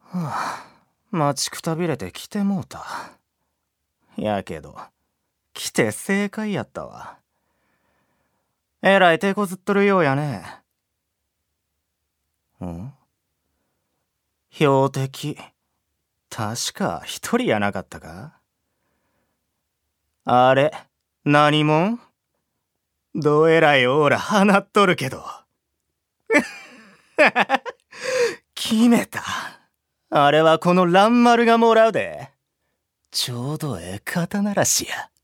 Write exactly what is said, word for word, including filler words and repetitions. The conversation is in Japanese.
はあ、待ちくたびれて来てもうた。やけど来て正解やったわ。えらい手こずっとるようやね。ん？標的、確か一人やなかったか？あれ、何もん？どえらいオーラ放っとるけど。決めた。あれはこの蘭丸がもらうで。ちょうどええ肩慣らしや。